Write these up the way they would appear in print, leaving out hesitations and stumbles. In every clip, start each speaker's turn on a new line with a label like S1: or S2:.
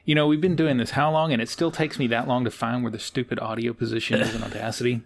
S1: we've been doing this how long, and it still takes me that long to find where the stupid audio position is in Audacity.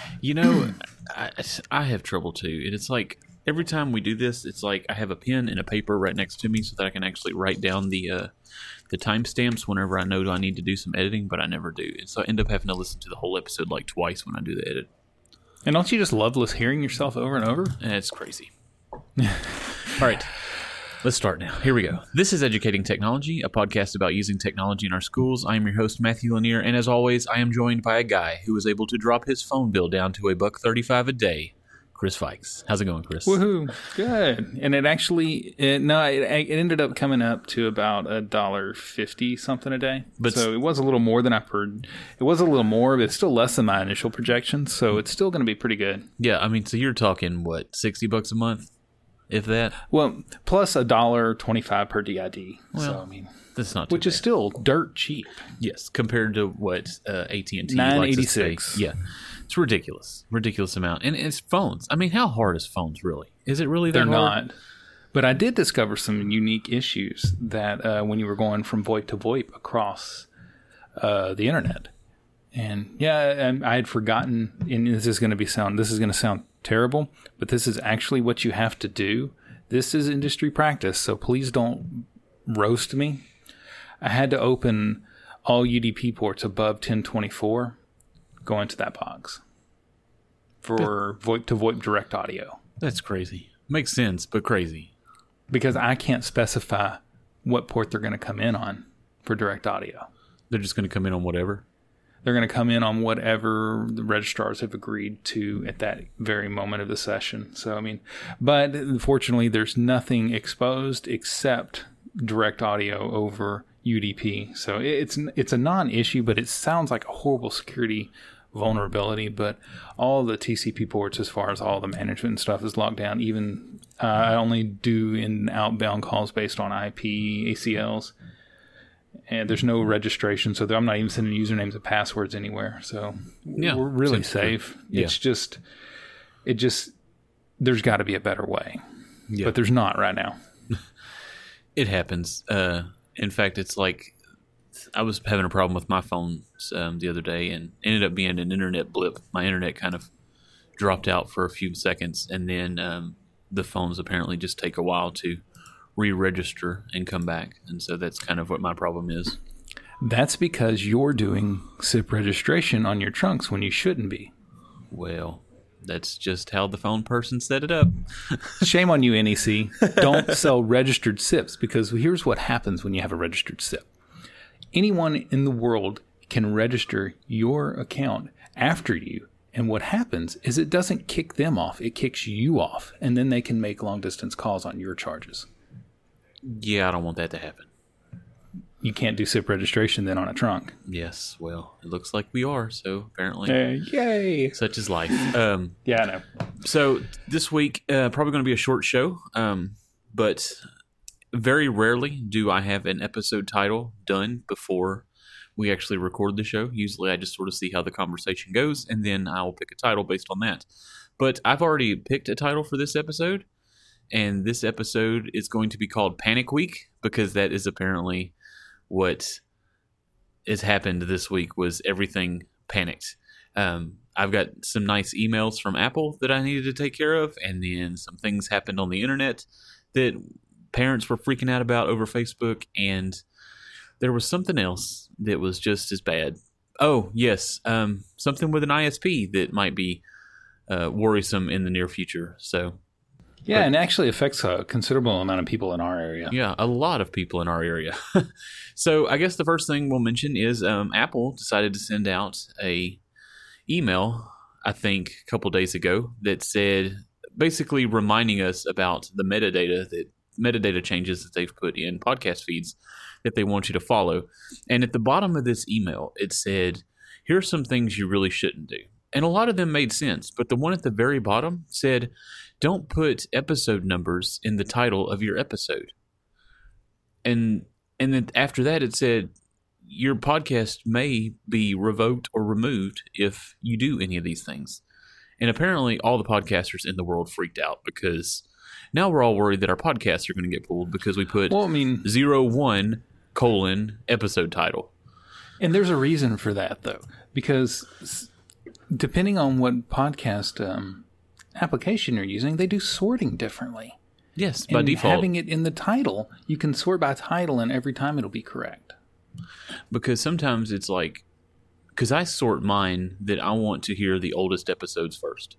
S2: I have trouble too. And it's like every time we do this, it's like I have a pen and a paper right next to me so that I can actually write down the timestamps whenever I know I need to do some editing, but I never do. And so I end up having to listen to the whole episode like twice when I do the edit.
S1: And don't you just love hearing yourself over and over?
S2: It's crazy. All right. Let's start now. Here we go. This is Educating Technology, a podcast about using technology in our schools. I am your host, Matthew Lanier, and as always, I am joined by a guy who was able to drop his phone bill down to $1.35 a day, Chris Fikes. How's it going, Chris?
S1: Woohoo! Good. And it actually, it ended up coming up to about $1.50 something a day. So it was a little more than I've heard. It was a little more, but it's still less than my initial projections. So it's still going to be pretty good.
S2: Yeah, I mean, so you're talking what, $60 a month? If that?
S1: Well, plus $1.25 per DID.
S2: Well,
S1: so, I mean,
S2: that's not too
S1: which
S2: bad.
S1: is still dirt cheap.
S2: Yes, compared to what AT&T
S1: $9.86.
S2: Yeah, it's ridiculous amount, and it's phones. I mean, how hard is phones really? Is it really that hard?
S1: They're not. But I did discover some unique issues that when you were going from VoIP to VoIP across the internet, and I had forgotten. And this is going to sound terrible, but this is actually what you have to do. This is industry practice, so please don't roast me. I had to open all UDP ports above 1024, go into that box for VoIP to VoIP direct audio.
S2: That's crazy. Makes sense, but crazy.
S1: Because I can't specify what port they're going to come in on for direct audio.
S2: They're just going to come in on whatever?
S1: They're going to come in on whatever the registrars have agreed to at that very moment of the session. So, I mean, but fortunately, there's nothing exposed except direct audio over UDP. So it's a non-issue, but it sounds like a horrible security vulnerability. But all the TCP ports, as far as all the management and stuff, is locked down. Even I only do in outbound calls based on IP ACLs. And there's no registration, so I'm not even sending usernames and passwords anywhere. So we're really safe.
S2: Yeah.
S1: There's got to be a better way.
S2: Yeah.
S1: But there's not right now.
S2: It happens. In fact, it's like I was having a problem with my phone the other day and ended up being an internet blip. My internet kind of dropped out for a few seconds, and then the phones apparently just take a while to re-register and come back, and so that's kind of what my problem is.
S1: That's because you're doing SIP registration on your trunks when you shouldn't be.
S2: Well, that's just how the phone person set it up.
S1: Shame on you, NEC. Don't sell registered SIPs, because here's what happens when you have a registered SIP. Anyone in the world can register your account after you, and what happens is it doesn't kick them off, it kicks you off, and then they can make long-distance calls on your charges.
S2: Yeah, I don't want that to happen.
S1: You can't do SIP registration then on a trunk.
S2: Yes, well, it looks like we are, so apparently.
S1: Yay!
S2: Such is life.
S1: Yeah, I know.
S2: So this week, probably going to be a short show, but very rarely do I have an episode title done before we actually record the show. Usually I just sort of see how the conversation goes, and then I'll pick a title based on that. But I've already picked a title for this episode. And this episode is going to be called Panic Week, because that is apparently what has happened this week, was everything panicked. I've got some nice emails from Apple that I needed to take care of, and then some things happened on the internet that parents were freaking out about over Facebook, and there was something else that was just as bad. Oh, yes, something with an ISP that might be worrisome in the near future, so...
S1: Yeah, and actually affects a considerable amount of people in our area.
S2: Yeah, a lot of people in our area. So I guess the first thing we'll mention is Apple decided to send out a email, I think, a couple days ago that said, basically reminding us about the metadata changes that they've put in podcast feeds that they want you to follow. And at the bottom of this email, it said, here's some things you really shouldn't do. And a lot of them made sense, but the one at the very bottom said, don't put episode numbers in the title of your episode. And then after that, it said, your podcast may be revoked or removed if you do any of these things. And apparently all the podcasters in the world freaked out, because now we're all worried that our podcasts are going to get pulled because we put 01 episode title.
S1: And there's a reason for that, though, because depending on what podcast application you're using, they do sorting differently.
S2: Yes, by
S1: and
S2: default.
S1: Having it in the title, you can sort by title, and every time it'll be correct.
S2: Because sometimes it's like, because I sort mine that I want to hear the oldest episodes first.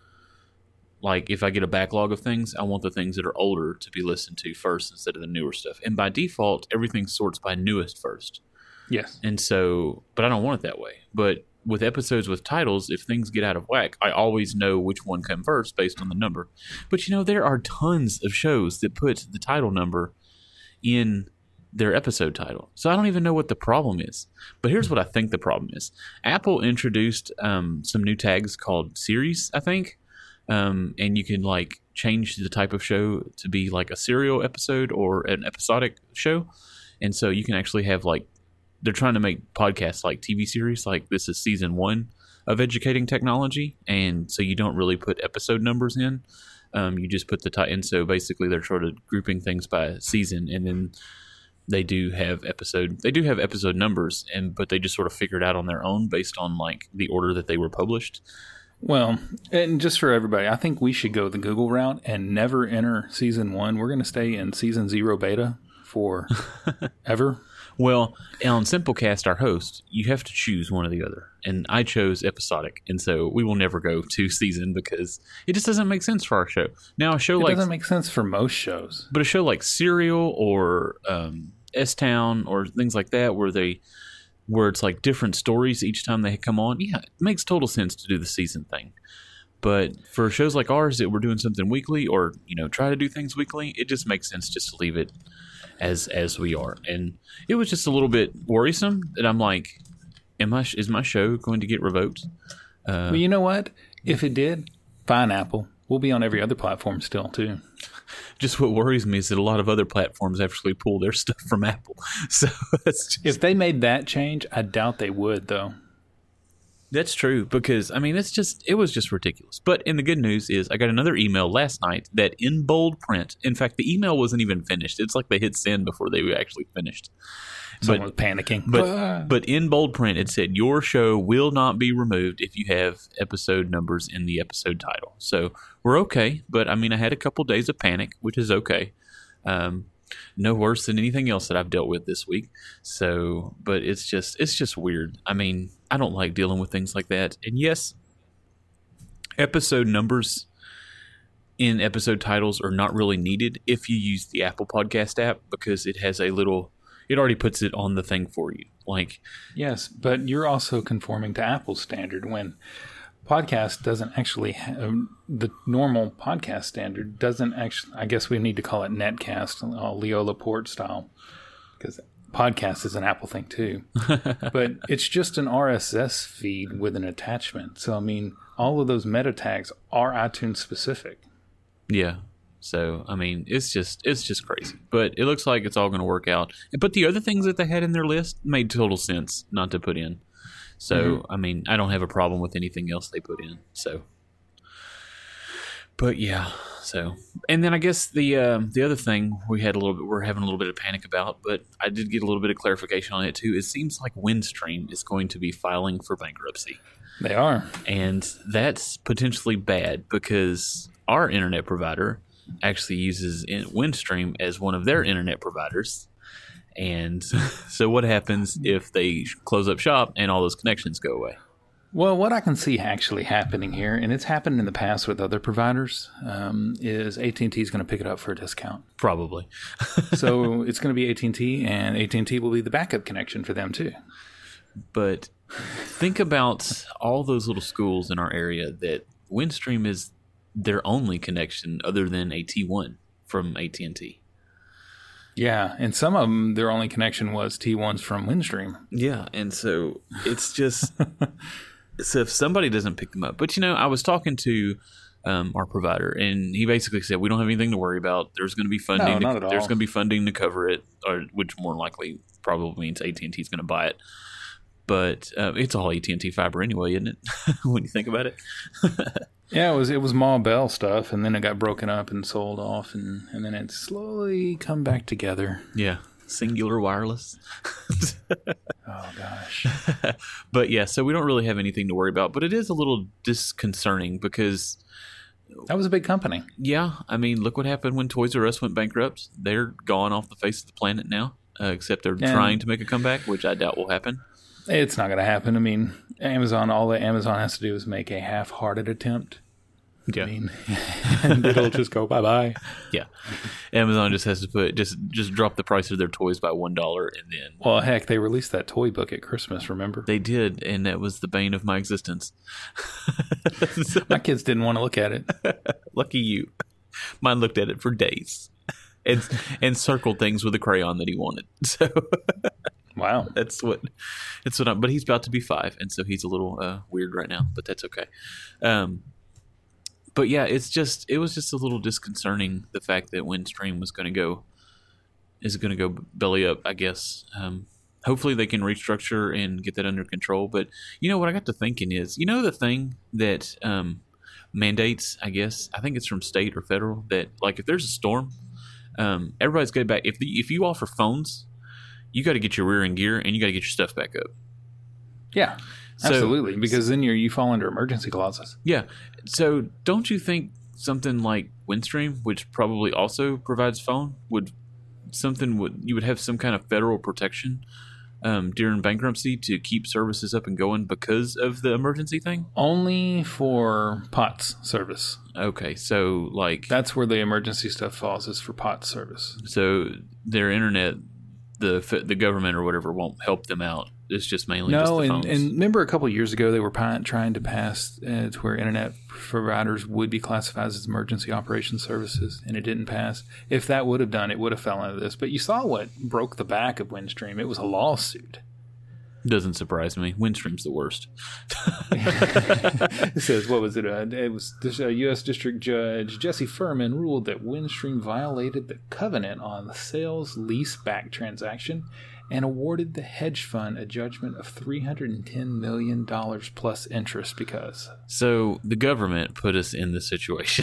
S2: Like, if I get a backlog of things, I want the things that are older to be listened to first instead of the newer stuff. And by default, everything sorts by newest first.
S1: Yes.
S2: And so, but I don't want it that way. But with episodes with titles, if things get out of whack, I always know which one came first based on the number. But there are tons of shows that put the title number in their episode title. So I don't even know what the problem is. But here's what I think the problem is. Apple introduced some new tags called series, I think. And you can like change the type of show to be like a serial episode or an episodic show. And so you can actually have like, they're trying to make podcasts like TV series. Like this is season 1 of Educating Technology. And so you don't really put episode numbers in. You just put the title. And so basically they're sort of grouping things by season. And then they do have episode numbers, but they just sort of figured out on their own based on like the order that they were published.
S1: Well, and just for everybody, I think we should go the Google route and never enter season 1. We're going to stay in season 0 beta for ever.
S2: Well, on Simplecast, our host, you have to choose one or the other. And I chose episodic. And so we will never go to season because it just doesn't make sense for our show. Now, a show
S1: it doesn't make sense for most shows.
S2: But a show like Serial or S-Town or things like that where it's like different stories each time they come on, yeah, it makes total sense to do the season thing. But for shows like ours that we're doing something weekly or, try to do things weekly, it just makes sense just to leave it as we are. And it was just a little bit worrisome that I'm like, is my show going to get revoked?
S1: Well, you know what? If it did, fine, Apple. We'll be on every other platform still, too.
S2: Just what worries me is that a lot of other platforms actually pull their stuff from Apple. So
S1: if they made that change, I doubt they would, though.
S2: That's true because, it was just ridiculous. But in the good news is I got another email last night that in bold print, in fact, the email wasn't even finished. It's like they hit send before they were actually finished.
S1: Someone was panicking.
S2: But in bold print, it said, your show will not be removed if you have episode numbers in the episode title. So we're okay. But, I had a couple days of panic, which is okay. No worse than anything else that I've dealt with this week. So, but it's just weird. I don't like dealing with things like that. And yes, episode numbers in episode titles are not really needed if you use the Apple Podcast app because it has it already puts it on the thing for you. Like,
S1: yes, but you're also conforming to Apple's standard when podcast doesn't actually have the normal podcast standard doesn't actually, I guess we need to call it netcast, Leo Laporte style, because podcast is an Apple thing too. But it's just an RSS feed with an attachment. So, all of those meta tags are iTunes specific.
S2: Yeah. So, it's just crazy. But it looks like it's all going to work out. But the other things that they had in their list made total sense not to put in. So, I don't have a problem with anything else they put in. So, but yeah. So, and then I guess the other thing we're having a little bit of panic about, but I did get a little bit of clarification on it too. It seems like Windstream is going to be filing for bankruptcy.
S1: They are.
S2: And that's potentially bad because our internet provider actually uses Windstream as one of their internet providers. And so what happens if they close up shop and all those connections go away?
S1: Well, what I can see actually happening here, and it's happened in the past with other providers, is AT&T is going to pick it up for a discount.
S2: Probably.
S1: So it's going to be AT&T, and AT&T will be the backup connection for them too.
S2: But think about all those little schools in our area that Windstream is their only connection other than a T1 from AT&T.
S1: Yeah, and some of them, their only connection was T1s from Windstream.
S2: Yeah, and so it's just... So if somebody doesn't pick them up... But, I was talking to our provider, and he basically said, we don't have anything to worry about. There's going to be funding.
S1: No, not at all.
S2: There's going to be funding to cover it, which more likely probably means AT&T is going to buy it. But it's all AT&T fiber anyway, isn't it? When you think about it.
S1: Yeah, it was Ma Bell stuff, and then it got broken up and sold off, and then it slowly come back together.
S2: Yeah. Singular Wireless.
S1: Oh gosh.
S2: But yeah, so we don't really have anything to worry about. But it is a little disconcerting because,
S1: That was a big company.
S2: yeah, I mean, look what happened when Toys R Us went bankrupt. They're gone off the face of the planet now, except they're trying to make a comeback, which I doubt will happen.
S1: It's not going to happen. I mean, Amazon, all that Amazon has to do is make a half-hearted attempt.
S2: Yeah.
S1: I mean, and it'll just go bye-bye.
S2: Yeah. Amazon just has to put just drop the price of their toys by $1 and then
S1: Well, heck, they released that toy book at Christmas, remember?
S2: they did, and that was the bane of my existence.
S1: My kids didn't want to look at it.
S2: Lucky you. Mine looked at it for days. And circled things with a crayon that he wanted. So
S1: Wow.
S2: that's what I'm, but he's about to be 5, and so he's a little weird right now, but that's okay. But yeah, it was just a little disconcerting, the fact that Windstream is going to go belly up, I guess. Hopefully they can restructure and get that under control. But you know what I got to thinking is, the thing that mandates, I guess, I think it's from state or federal, that like if there's a storm, everybody's got to back. If you offer phones, you got to get your rear end gear and you got to get your stuff back up.
S1: Yeah, absolutely. Because then you fall under emergency clauses.
S2: Yeah. So don't you think something like Windstream, which probably also provides phone, you would have some kind of federal protection during bankruptcy to keep services up and going because of the emergency thing?
S1: Only for POTS service.
S2: Okay, so like
S1: That's where the emergency stuff falls, is for POTS service.
S2: so their internet, the government or whatever won't help them out. It's just mainly just the phones.
S1: And remember a couple of years ago they were trying to pass to where internet providers would be classified as emergency operations services, and it didn't pass. If that would have done, it would have fell into this. But you saw what broke the back of Windstream. It was a lawsuit.
S2: Doesn't surprise me. Windstream's the worst.
S1: It says, what was it? It was this U.S. District Judge Jesse Furman ruled that Windstream violated the covenant on the sales leaseback transaction and awarded the hedge fund a judgment of $310 million plus interest because.
S2: So the government put us in this situation.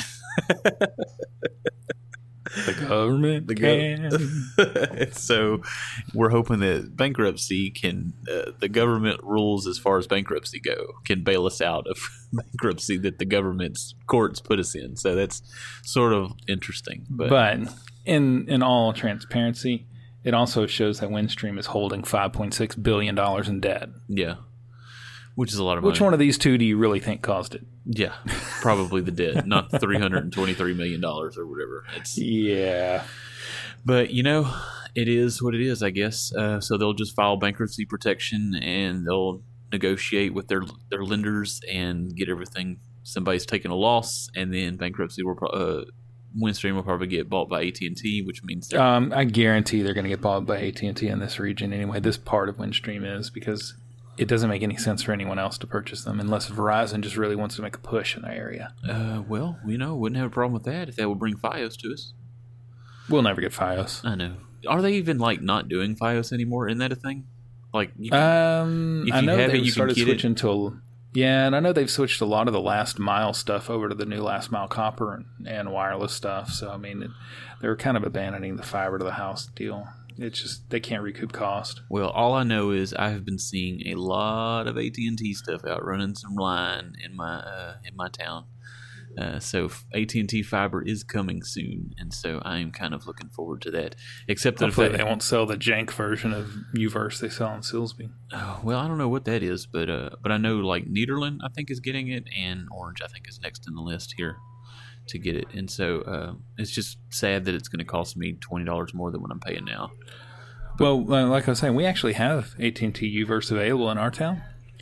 S1: The government can.
S2: So we're hoping that bankruptcy the government rules as far as bankruptcy go can bail us out of bankruptcy that the government's courts put us in. So that's sort of interesting.
S1: But in all transparency, it also shows that Windstream is holding $5.6 billion in debt.
S2: Yeah. Which is a lot of money.
S1: Which one of these two do you really think caused it?
S2: Yeah. Probably the debt, not $323 million or whatever.
S1: Yeah.
S2: But, it is what it is, I guess. So they'll just file bankruptcy protection and they'll negotiate with their lenders and get everything. Somebody's taking a loss, and then bankruptcy will Windstream will probably get bought by AT&T, which means
S1: I guarantee they're going to get bought by AT&T in this region anyway. This part of Windstream is, because it doesn't make any sense for anyone else to purchase them unless Verizon just really wants to make a push in that area.
S2: Well, wouldn't have a problem with that if that would bring Fios to us.
S1: We'll never get Fios.
S2: I know. Are they even not doing Fios anymore? Isn't that a thing? Like,
S1: I know they've started switching to. Yeah, and I know they've switched a lot of the last mile stuff over to the new last mile copper and wireless stuff. So, I mean, they're kind of abandoning the fiber to the house deal. It's just they can't recoup cost.
S2: Well, all I know is I have been seeing a lot of AT&T stuff out running some line in my town. So AT&T fiber is coming soon, and so I am kind of looking forward to that. Except that
S1: hopefully they won't sell the jank version of Uverse they sell in Silsbee.
S2: Well, I don't know what that is, but I know like Nederland I think is getting it, and Orange I think is next in the list here to get it. And so it's just sad that it's going to cost me $20 more than what I'm paying now.
S1: Well, like I was saying, we actually have AT&T Uverse available in our town,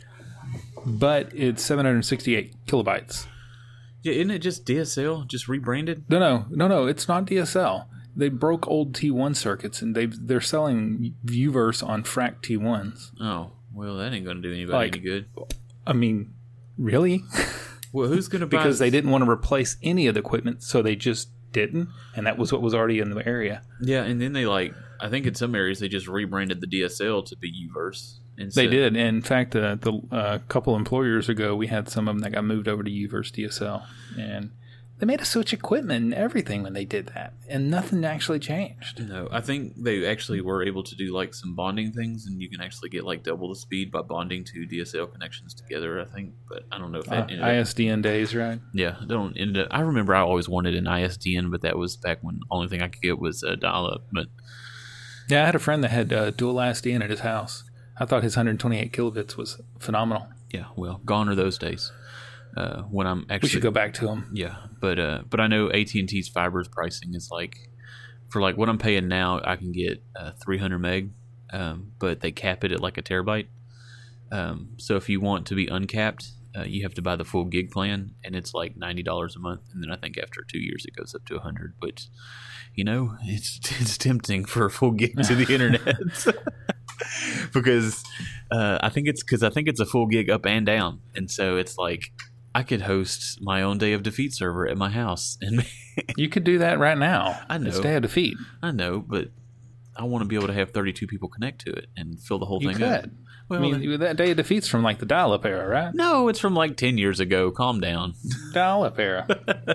S1: but it's 768 kilobytes.
S2: Yeah, isn't it just DSL, just rebranded?
S1: No, it's not DSL. They broke old T1 circuits, and they're selling Uverse on frac T1s.
S2: Oh, well, that ain't going to do anybody any good.
S1: I mean, really?
S2: Well, who's going to buy?
S1: Because they didn't want to replace any of the equipment, so they just didn't, and that was what was already in the area.
S2: Yeah, and then they I think in some areas they just rebranded the DSL to be Uverse.
S1: They did. In fact, a couple employers ago, we had some of them that got moved over to Uverse DSL, and They made us switch equipment and everything when they did that, and nothing actually changed.
S2: No, I think they actually were able to do like some bonding things, and you can actually get like double the speed by bonding two DSL connections together. I think, but I don't know if that ended
S1: ISDN days, right?
S2: Yeah, don't end up. I remember I always wanted an ISDN, but that was back when the only thing I could get was a dial-up. But
S1: yeah, I had a friend that had dual ISDN at his house. I thought his 128 kilobits was phenomenal.
S2: Yeah, well, gone are those days. When I'm actually,
S1: we should go back to them.
S2: Yeah, but I know AT&T's fiber's pricing is like, for like what I'm paying now, I can get 300 meg, but they cap it at like a terabyte. So if you want to be uncapped, you have to buy the full gig plan, and it's like $90 a month. And then I think after 2 years, it goes up to 100. But you know, it's tempting for a full gig to the internet. Because I think it's a full gig up and down, and so it's like I could host my own Day of Defeat server at my house, and
S1: you could do that right now.
S2: I know,
S1: it's Day of Defeat.
S2: I know, but I want to be able to have 32 people connect to it and fill the whole thing
S1: up. Well, I mean, that Day of Defeat's from like the dial-up era, right?
S2: No, it's from like 10 years ago. Calm down.
S1: Dial-up era.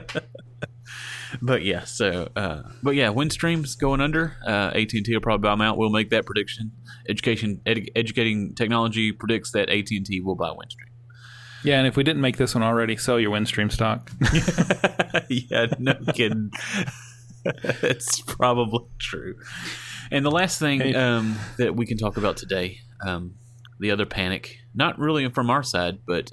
S2: But yeah, Windstream's going under. AT&T will probably buy them out. We'll make that prediction. Educating Technology predicts that AT&T will buy Windstream.
S1: Yeah, and if we didn't make this one already, sell your Windstream stock.
S2: Yeah, no kidding. It's probably true. And the last thing that we can talk about today, the other panic, not really from our side, but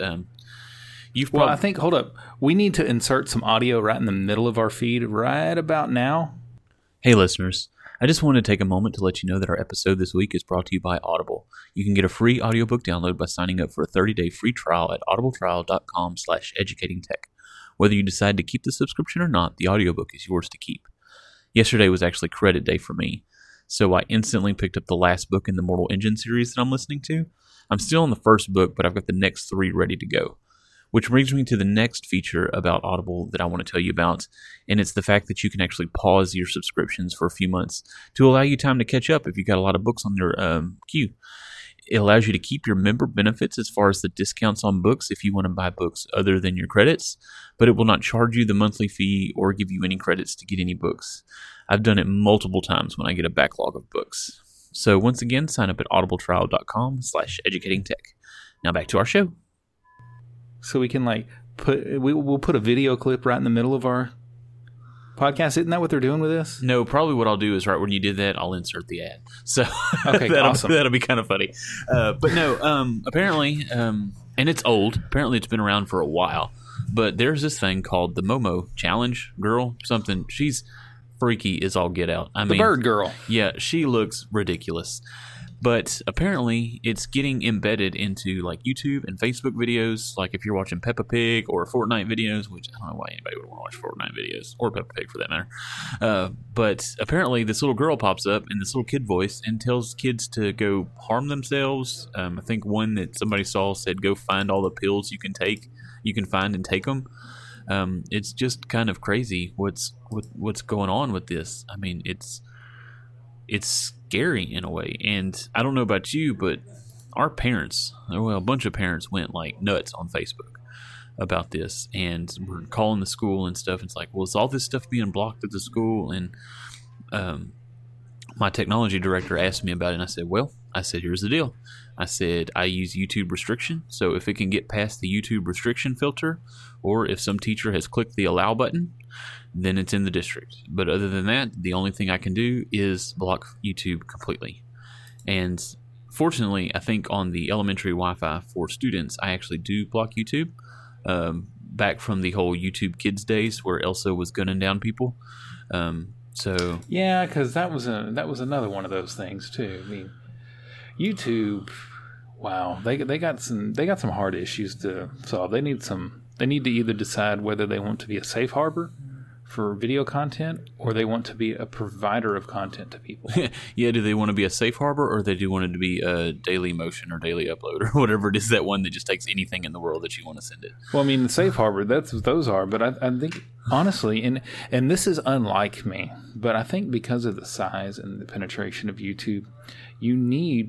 S1: I think, hold up, we need to insert some audio right in the middle of our feed right about now.
S2: Hey, listeners. I just wanted to take a moment to let you know that our episode this week is brought to you by Audible. You can get a free audiobook download by signing up for a 30-day free trial at audibletrial.com/educatingtech. Whether you decide to keep the subscription or not, the audiobook is yours to keep. Yesterday was actually credit day for me, so I instantly picked up the last book in the Mortal Engine series that I'm listening to. I'm still on the first book, but I've got the next 3 ready to go. Which brings me to the next feature about Audible that I want to tell you about, and it's the fact that you can actually pause your subscriptions for a few months to allow you time to catch up if you've got a lot of books on your queue. It allows you to keep your member benefits as far as the discounts on books if you want to buy books other than your credits, but it will not charge you the monthly fee or give you any credits to get any books. I've done it multiple times when I get a backlog of books. So once again, sign up at audibletrial.com/educatingtech. Now back to our show.
S1: So we can we'll put a video clip right in the middle of our podcast. Isn't that what they're doing with this?
S2: No, probably what I'll do is right when you did that, I'll insert the ad. So
S1: okay, awesome.
S2: That'll be kind of funny. But no, apparently, and it's old. Apparently, it's been around for a while. But there's this thing called the Momo Challenge Girl. Something. She's freaky as all get out.
S1: The bird girl.
S2: Yeah, she looks ridiculous. But apparently, it's getting embedded into like YouTube and Facebook videos. Like if you're watching Peppa Pig or Fortnite videos, which I don't know why anybody would want to watch Fortnite videos or Peppa Pig for that matter. But apparently, this little girl pops up in this little kid voice and tells kids to go harm themselves. I think one that somebody saw said, "Go find all the pills you can find and take them." It's just kind of crazy what's going on with this. I mean, it's scary in a way, and I don't know about you, but our parents, a bunch of parents went like nuts on Facebook about this, and we're calling the school and stuff. It's like, well, is all this stuff being blocked at the school? And my technology director asked me about it, and I said, here's the deal. I said, I use YouTube restriction, so if it can get past the YouTube restriction filter, or if some teacher has clicked the allow button, then it's in the district. But other than that, the only thing I can do is block YouTube completely. And fortunately, I think on the elementary Wi-Fi for students, I actually do block YouTube. Back from the whole YouTube Kids days where Elsa was gunning down people. So
S1: yeah, because that was another one of those things too. I mean, YouTube, wow, they got some hard issues to solve. They need to either decide whether they want to be a safe harbor for video content, or they want to be a provider of content to people.
S2: Yeah, do they want to be a safe harbor, or they do want it to be a daily motion or daily upload or whatever it is, that one that just takes anything in the world that you want to send it?
S1: Well, I mean, the safe harbor, that's what those are. But I think, honestly, and this is unlike me, but I think because of the size and the penetration of YouTube, you need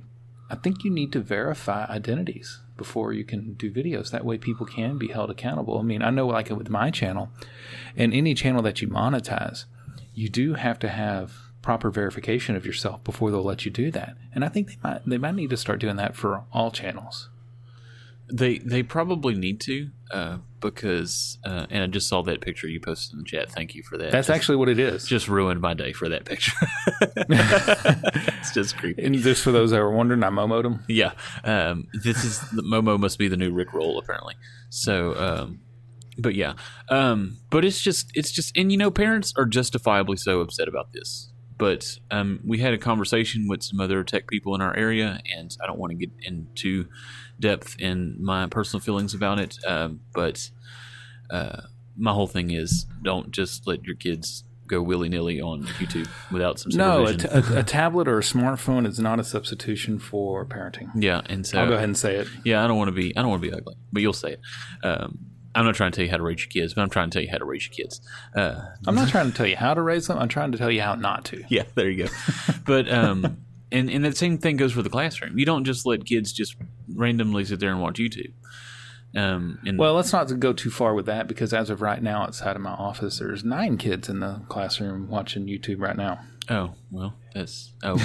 S1: I think you need to verify identities before you can do videos. That way people can be held accountable. I mean, I know like with my channel and any channel that you monetize, you do have to have proper verification of yourself before they'll let you do that. And I think they might need to start doing that for all channels.
S2: They probably need to because and I just saw that picture you posted in the chat. Thank you for that.
S1: That's actually what it is.
S2: Just ruined my day for that picture. It's just creepy.
S1: And just for those that were wondering, I Momo'd them.
S2: Yeah, Momo must be the new Rick Roll apparently. So, but yeah, but it's just, and parents are justifiably so upset about this. But we had a conversation with some other tech people in our area, and I don't want to get into depth in my personal feelings about it. But my whole thing is, don't just let your kids go willy-nilly on YouTube without some supervision.
S1: No, a tablet or a smartphone is not a substitution for parenting.
S2: Yeah, and so
S1: I'll go ahead and say it.
S2: Yeah, I don't want to be ugly, but you'll say it. I'm not trying to tell you how to raise your kids, but I'm trying to tell you how to raise your kids.
S1: I'm not trying to tell you how to raise them. I'm trying to tell you how not to.
S2: Yeah, there you go. But and the same thing goes for the classroom. You don't just let kids just randomly sit there and watch YouTube. Well, let's not go too far with that, because as of right now, outside of my office, there's 9 kids in the classroom watching YouTube right now. Oh, well, that's... Oh.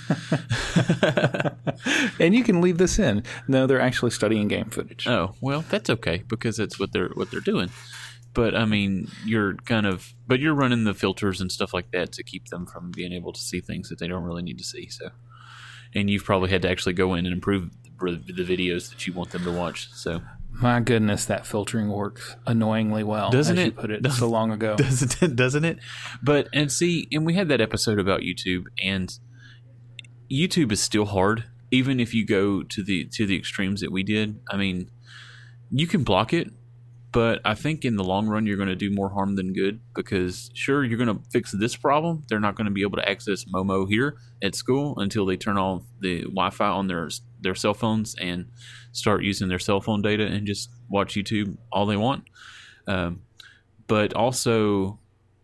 S1: And you can leave this in. No, they're actually studying game footage.
S2: Oh, well, that's okay, because that's what they're doing. But, I mean, you're running the filters and stuff like that to keep them from being able to see things that they don't really need to see, so... And you've probably had to actually go in and improve the videos that you want them to watch, so...
S1: My goodness, that filtering works annoyingly well.
S2: Doesn't it?
S1: You put it so long ago.
S2: Doesn't it? But, and we had that episode about YouTube, and YouTube is still hard, even if you go to the extremes that we did. I mean, you can block it, but I think in the long run, you're going to do more harm than good, because sure, you're going to fix this problem. They're not going to be able to access Momo here at school until they turn off the Wi-Fi on their cell phones and start using their cell phone data and just watch YouTube all they want. But also,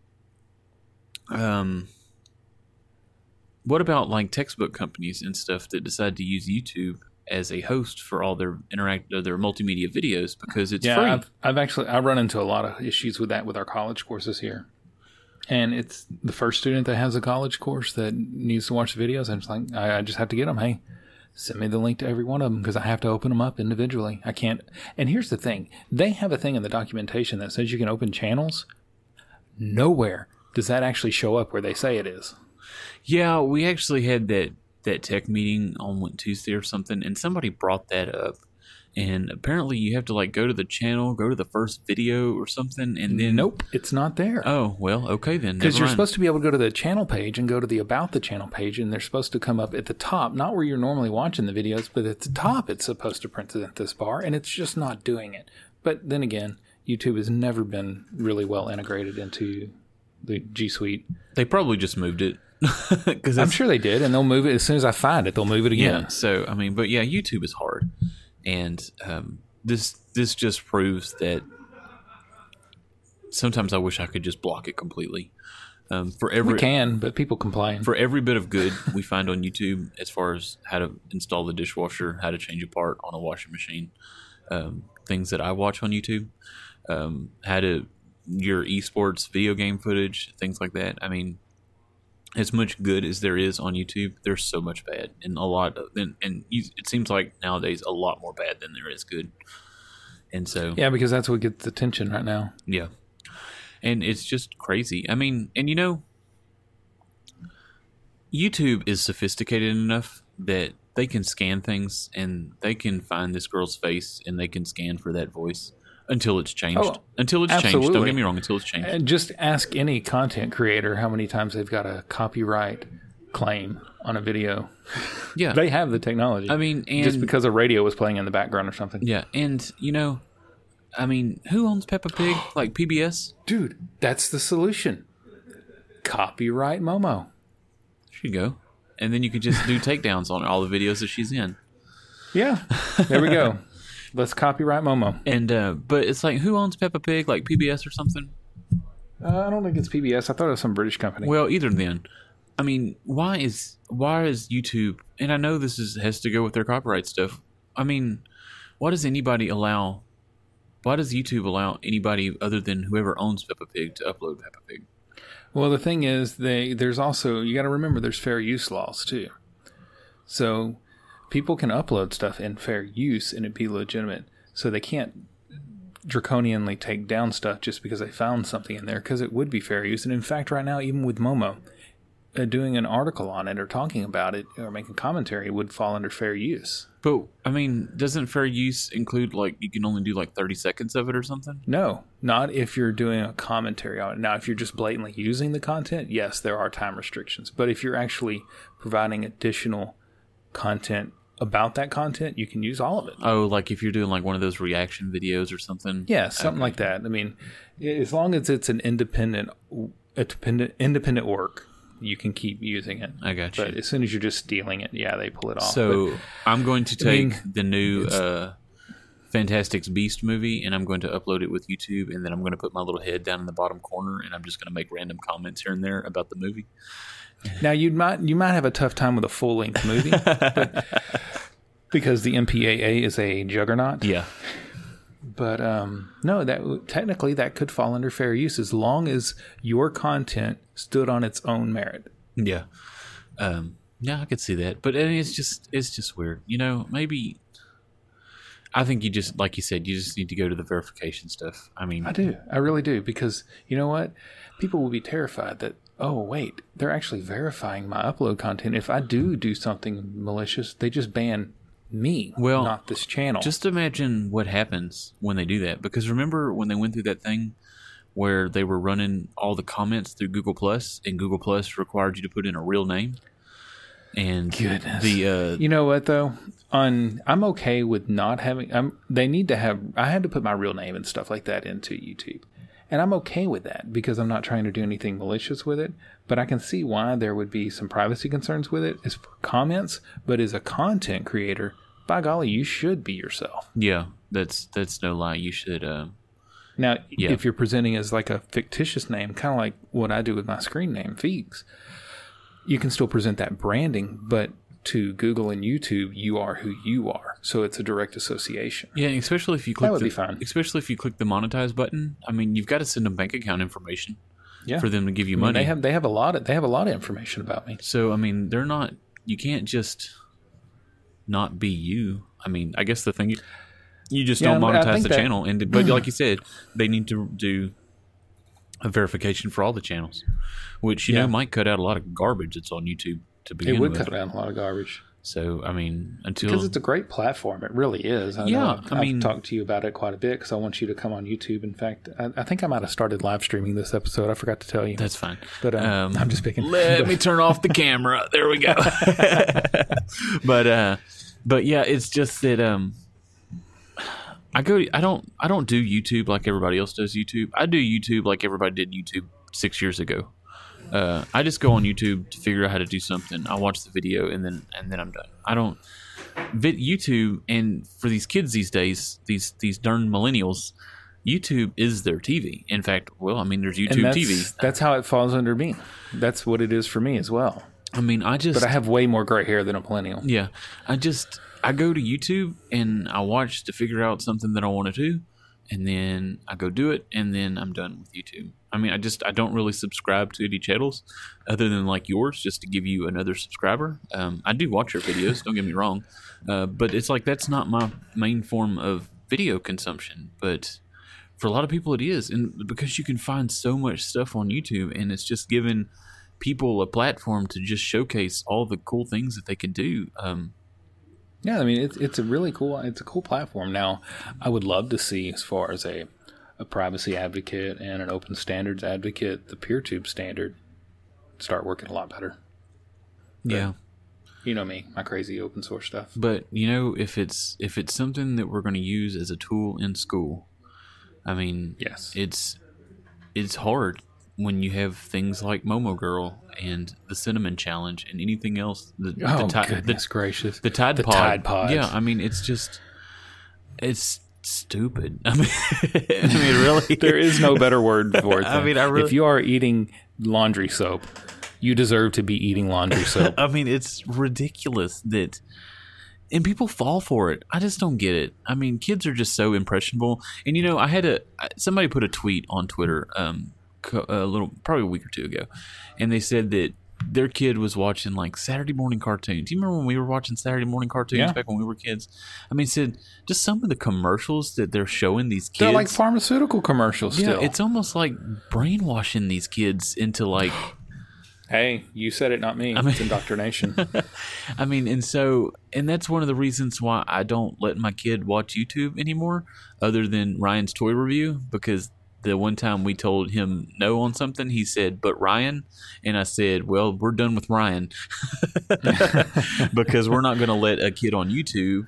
S2: what about like textbook companies and stuff that decide to use YouTube as a host for all their their multimedia videos because it's free?
S1: I've run into a lot of issues with that with our college courses here. And it's the first student that has a college course that needs to watch the videos. And it's like, I just have to get them. Hey, send me the link to every one of them, because I have to open them up individually. I can't. And here's the thing. They have a thing in the documentation that says you can open channels. Nowhere does that actually show up where they say it is.
S2: Yeah, we actually had that tech meeting on Tuesday or something, and somebody brought that up. And apparently you have to like go to the channel, go to the first video or something, and then...
S1: Nope, it's not there.
S2: Oh, well, okay then.
S1: Because you're supposed to be able to go to the channel page and go to the About the Channel page, and they're supposed to come up at the top, not where you're normally watching the videos, but at the top it's supposed to present this bar, and it's just not doing it. But then again, YouTube has never been really well integrated into the G Suite.
S2: They probably just moved it.
S1: I'm sure they did, and they'll move it as soon as I find it. They'll move it again.
S2: Yeah, so, I mean, but yeah, YouTube is hard. And this just proves that sometimes I wish I could just block it completely.
S1: We can, but people complain.
S2: For every bit of good we find on YouTube, as far as how to install the dishwasher, how to change a part on a washing machine, things that I watch on YouTube, your esports video game footage, things like that. I mean, as much good as there is on YouTube, there's so much bad, and it seems like nowadays a lot more bad than there is good. And so,
S1: yeah, because that's what gets attention right now.
S2: Yeah, and it's just crazy. I mean, and YouTube is sophisticated enough that they can scan things and they can find this girl's face and they can scan for that voice. Until it's changed. Changed. Don't get me wrong. Until it's changed.
S1: And just ask any content creator how many times they've got a copyright claim on a video.
S2: Yeah.
S1: They have the technology.
S2: I mean,
S1: just because a radio was playing in the background or something.
S2: Yeah. And, I mean, who owns Peppa Pig? Like PBS?
S1: Dude, that's the solution. Copyright Momo.
S2: There you go. And then you could just do takedowns on all the videos that she's in.
S1: Yeah. There we go. Let's copyright Momo.
S2: And but it's like, who owns Peppa Pig? Like PBS or something?
S1: I don't think it's PBS. I thought it was some British company.
S2: Well, either then. I mean, why is YouTube? And I know this has to go with their copyright stuff. I mean, why does YouTube allow anybody other than whoever owns Peppa Pig to upload Peppa Pig?
S1: Well, the thing is, there's also, you got to remember, there's fair use laws too. So people can upload stuff in fair use and it be legitimate. So they can't draconianly take down stuff just because they found something in there, because it would be fair use. And in fact, right now, even with Momo, doing an article on it or talking about it or making commentary would fall under fair use.
S2: But, I mean, doesn't fair use include, like, you can only do, like, 30 seconds of it or something?
S1: No, not if you're doing a commentary on it. Now, if you're just blatantly using the content, yes, there are time restrictions. But if you're actually providing additional content about that content, you can use all of it.
S2: Oh, like if you're doing, like, one of those reaction videos or something?
S1: Yeah, something like that. I mean, as long as it's an independent work, you can keep using it.
S2: I got you.
S1: But as soon as you're just stealing it, yeah, they pull it off.
S2: So
S1: but,
S2: I'm going to take the new Fantastic Beasts movie, and I'm going to upload it with YouTube, and then I'm going to put my little head down in the bottom corner, and I'm just going to make random comments here and there about the movie.
S1: Now you might have a tough time with a full length movie, because the MPAA is a juggernaut.
S2: Yeah.
S1: But no, that could fall under fair use as long as your content stood on its own merit.
S2: Yeah. Yeah, I could see that. But it's just weird. You know, maybe I think you just, like you said, you just need to go to the verification stuff. I mean,
S1: I do. I really do. Because you know what? People will be terrified that, oh, wait, they're actually verifying my upload content. If I do something malicious, they just ban me, not this channel.
S2: Just imagine what happens when they do that. Because remember when they went through that thing where they were running all the comments through Google Plus, and Google Plus required you to put in a real name? And
S1: goodness,
S2: you
S1: know what though? I'm okay with not having. I had to put my real name and stuff like that into YouTube, and I'm okay with that because I'm not trying to do anything malicious with it. But I can see why there would be some privacy concerns with it as for comments. But as a content creator, by golly, you should be yourself.
S2: Yeah, that's no lie. You should.
S1: Now, if you're presenting as like a fictitious name, kind of like what I do with my screen name, Feegs, you can still present that branding, but to Google and YouTube, you are who you are. So it's a direct association.
S2: Yeah, especially if you click
S1: that would be fine.
S2: Especially if you click the monetize button. I mean, you've got to send them bank account information for them to give you money.
S1: They have a lot of information about me.
S2: So I mean, they're not. You can't just not be you. I mean, I guess the thing you just don't monetize the channel, but like you said, they need to do a verification for all the channels, which you know might cut out a lot of garbage that's on YouTube to begin with.
S1: It would cut out a lot of garbage.
S2: So I mean,
S1: because it's a great platform, it really is. I've talked to you about it quite a bit because I want you to come on YouTube. In fact, I think I might have started live streaming this episode. I forgot to tell you.
S2: That's fine.
S1: But I'm just picking.
S2: Let me turn off the camera. There we go. But yeah, it's just that I don't do YouTube like everybody else does YouTube. I do YouTube like everybody did YouTube 6 years ago. I just go on YouTube to figure out how to do something. I watch the video and then I'm done. I don't YouTube, and for these kids these days, these darn millennials, YouTube is their TV. In fact, well, I mean, there's YouTube TV.
S1: That's how it falls under me. That's what it is for me as well.
S2: I mean, but
S1: I have way more gray hair than a millennial.
S2: Yeah, I go to YouTube and I watch to figure out something that I want to do, and then I go do it, and then I'm done with YouTube. I mean, I don't really subscribe to any channels other than like yours, just to give you another subscriber. I do watch your videos, don't get me wrong, but it's like that's not my main form of video consumption. But for a lot of people, it is, and because you can find so much stuff on YouTube, and it's just given people a platform to just showcase all the cool things that they can do.
S1: Yeah, I mean, it's a really cool platform. Now, I would love to see, as far as a privacy advocate and an open standards advocate, the PeerTube standard start working a lot better. But,
S2: yeah.
S1: You know me, my crazy open source stuff.
S2: But, you know, if it's something that we're going to use as a tool in school, I mean,
S1: yes,
S2: it's hard when you have things like Momo Girl and the Cinnamon Challenge and anything else.
S1: Goodness gracious.
S2: The Tide Pod.
S1: Tide Pods.
S2: Yeah, I mean, it's stupid. I mean, really.
S1: There is no better word for it.
S2: I mean,
S1: if you are eating laundry soap, You deserve to be eating laundry soap.
S2: I mean, it's ridiculous that, and people fall for it. I just don't get it. I mean, kids are just so impressionable. And you know, somebody put a tweet on Twitter, probably a week or two ago, and they said that their kid was watching like Saturday morning cartoons. Do you remember when we were watching Saturday morning cartoons back when we were kids? I mean, said just some of the commercials that they're showing these kids.
S1: They're like pharmaceutical commercials still.
S2: Yeah, it's almost like brainwashing these kids into like...
S1: Hey, you said it, not me. It's indoctrination.
S2: I mean, and that's one of the reasons why I don't let my kid watch YouTube anymore, other than Ryan's toy review, because the one time we told him no on something, he said, "But Ryan," and I said, "Well, we're done with Ryan," because we're not going to let a kid on YouTube,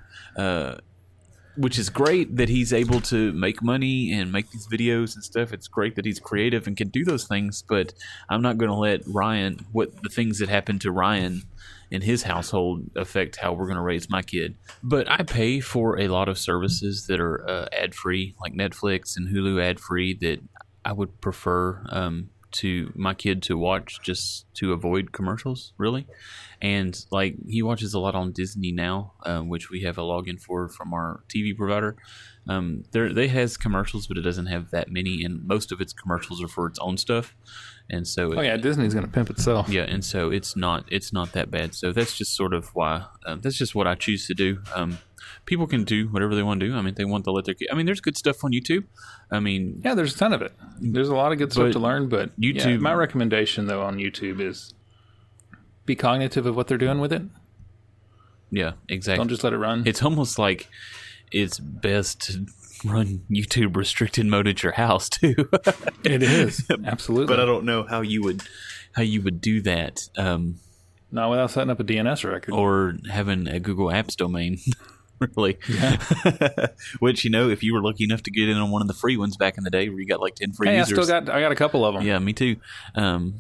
S2: which is great that he's able to make money and make these videos and stuff. It's great that he's creative and can do those things, but I'm not going to let the things that happen to Ryan in his household affect how we're going to raise my kid. But I pay for a lot of services that are ad-free, like Netflix and Hulu ad-free, that I would prefer to my kid to watch just to avoid commercials, really. And like he watches a lot on Disney now, which we have a login for from our TV provider. They has commercials, but it doesn't have that many, and most of its commercials are for its own stuff. And so,
S1: Disney's going to pimp itself.
S2: Yeah, and so it's not that bad. So that's just sort of why that's just what I choose to do. People can do whatever they want to do. I mean, they want to let their kids. I mean, there's good stuff on YouTube. I mean,
S1: yeah, there's a ton of it. There's a lot of good stuff to learn. But YouTube, my recommendation though on YouTube is be cognitive of what they're doing with it.
S2: Yeah, exactly.
S1: Don't just let it run.
S2: It's almost like it's best to run YouTube restricted mode at your house too.
S1: It is, absolutely.
S2: But I don't know how you would do that.
S1: Not without setting up a DNS record
S2: or having a Google Apps domain. Really,
S1: yeah.
S2: Which, you know, if you were lucky enough to get in on one of the free ones back in the day, where you got like 10 free users.
S1: I got a couple of them.
S2: Yeah, me too.
S1: And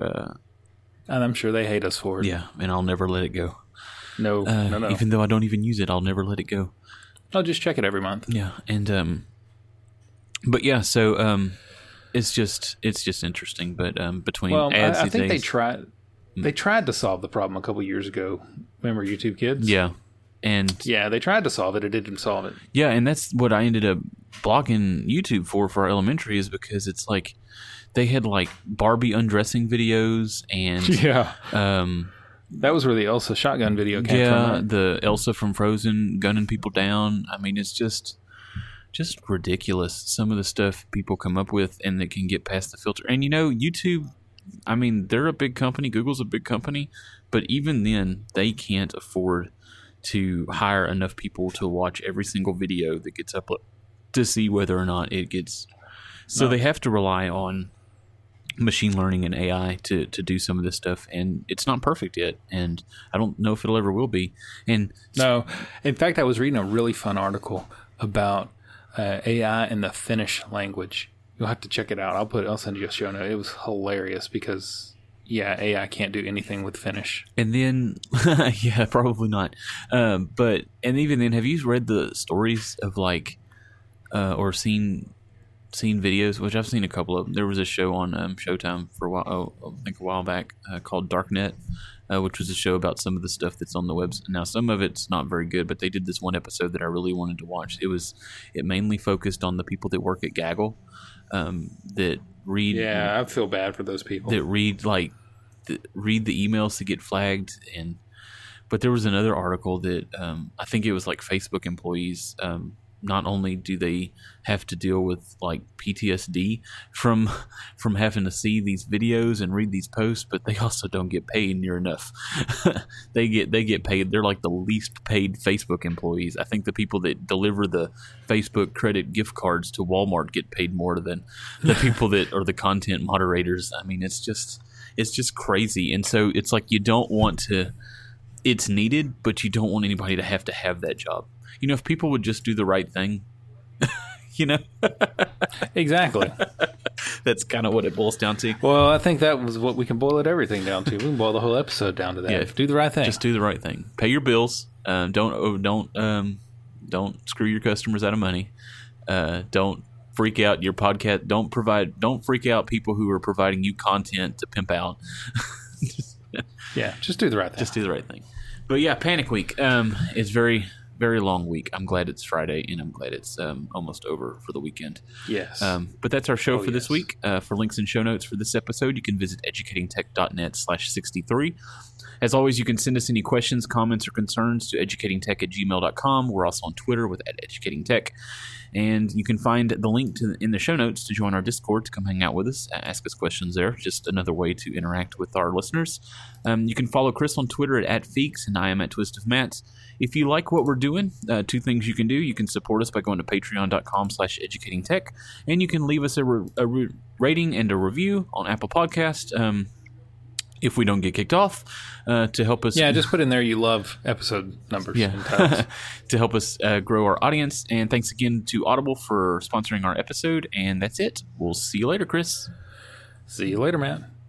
S1: I'm sure they hate us for it.
S2: Yeah, and I'll never let it go.
S1: No.
S2: Even though I don't even use it, I'll never let it go.
S1: I'll just check it every month.
S2: Yeah, and but yeah, so it's just interesting. But between ads,
S1: I think they tried to solve the problem a couple years ago. Remember YouTube Kids?
S2: Yeah. And
S1: yeah, they tried to solve it. It didn't solve it.
S2: Yeah, and that's what I ended up blogging YouTube for our elementary, is because it's like they had like Barbie undressing videos and
S1: that was where the Elsa shotgun video came from.
S2: Yeah, the Elsa from Frozen gunning people down. I mean, it's just ridiculous, some of the stuff people come up with and that can get past the filter. And you know, YouTube, I mean, they're a big company. Google's a big company, but even then, they can't afford to hire enough people to watch every single video that gets uploaded to see whether or not it gets. So they have to rely on machine learning and AI to do some of this stuff, and it's not perfect yet, and I don't know if it'll ever will be. And
S1: no, in fact, I was reading a really fun article about AI in the Finnish language. You'll have to check it out. I'll send you a show note. It was hilarious because AI can't do anything with Finnish.
S2: And then yeah, probably not. But even then, have you read the stories of like or seen videos, which I've seen a couple of them. There was a show on Showtime for a while, I think a while back, called Darknet, which was a show about some of the stuff that's on the website. Now, some of it's not very good, but they did this one episode that I really wanted to watch. It mainly focused on the people that work at Gaggle, that read.
S1: Yeah, I feel bad for those people
S2: that read the emails to get flagged. But there was another article that I think it was like Facebook employees. Not only do they have to deal with like PTSD from having to see these videos and read these posts, but they also don't get paid near enough. They get paid. They're like the least paid Facebook employees. I think the people that deliver the Facebook credit gift cards to Walmart get paid more than the people that are the content moderators. I mean, it's just crazy. And so it's like you don't want to. It's needed, but you don't want anybody to have that job. You know, if people would just do the right thing, you know?
S1: Exactly.
S2: That's kind of what it boils down to.
S1: Well, I think that was what we can boil everything down to. We can boil the whole episode down to that. Yeah, do the right thing.
S2: Just do the right thing. Pay your bills. Don't screw your customers out of money. Don't freak out your podcast. Don't freak out people who are providing you content to pimp out.
S1: Yeah, just do the right thing.
S2: Just do the right thing. But yeah, Panic Week is very, very long week. I'm glad it's Friday, and I'm glad it's almost over for the weekend.
S1: Yes.
S2: But that's our show for this week. For links and show notes for this episode, you can visit educatingtech.net/63. As always, you can send us any questions, comments, or concerns to educatingtech@gmail.com. We're also on Twitter with @educatingtech. And you can find the link in the show notes to join our Discord to come hang out with us, ask us questions there. Just another way to interact with our listeners. You can follow Chris on Twitter at @Feeks, and I am at @TwistOfMatt. If you like what we're doing, two things you can do. You can support us by going to patreon.com/educatingtech, and you can leave us a rating and a review on Apple Podcast. If we don't get kicked off, to help us.
S1: Yeah, just put in there you love episode numbers.
S2: Yeah, to help us grow our audience. And thanks again to Audible for sponsoring our episode. And that's it. We'll see you later, Chris.
S1: See you later, man.